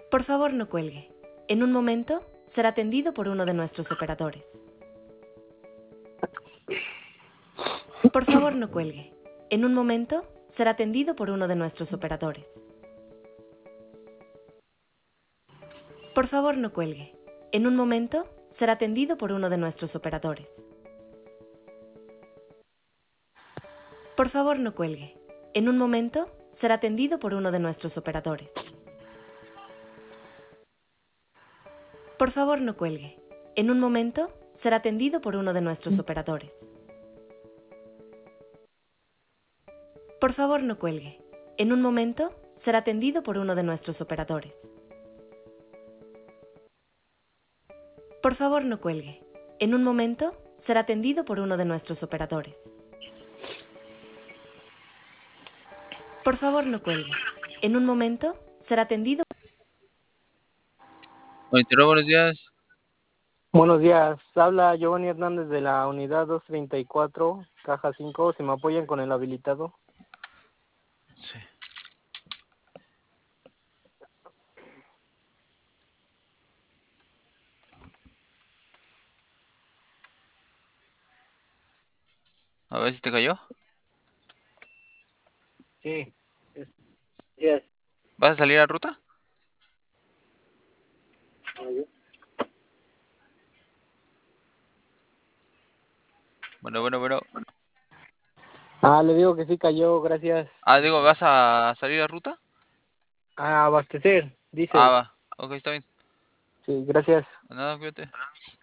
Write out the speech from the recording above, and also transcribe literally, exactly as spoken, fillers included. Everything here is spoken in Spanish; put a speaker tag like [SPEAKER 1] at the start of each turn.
[SPEAKER 1] Por favor, no cuelgue. En un momento será atendido por uno de nuestros operadores. Por favor, no cuelgue. En un momento será atendido por uno de nuestros operadores. Por favor, no cuelgue. En un momento será atendido por uno de nuestros operadores. Por favor, no cuelgue. En un momento será atendido por uno de nuestros operadores. Por favor, no cuelgue. En un momento será atendido por uno de nuestros operadores. Por favor, no cuelgue. En un momento será atendido por uno de nuestros operadores. Por favor, no cuelgue. En un momento será atendido por uno de nuestros operadores. Por favor, no cuelgue. En un momento será atendido.
[SPEAKER 2] Hola, buenos días.
[SPEAKER 3] Buenos días, habla Giovanni Hernández de la unidad doscientos treinta y cuatro, caja cinco, ¿se me apoyan con el habilitado?
[SPEAKER 2] Sí. A ver si te cayó.
[SPEAKER 3] Sí. Yes.
[SPEAKER 2] ¿Vas a salir a ruta? Bueno, bueno, bueno.
[SPEAKER 3] Ah, le digo que sí cayó, gracias.
[SPEAKER 2] Ah, digo, ¿vas a salir a ruta?
[SPEAKER 3] A abastecer,
[SPEAKER 2] Ah,
[SPEAKER 3] diésel.
[SPEAKER 2] va. Ok, está bien.
[SPEAKER 3] Sí, gracias.
[SPEAKER 2] Nada, cuídate.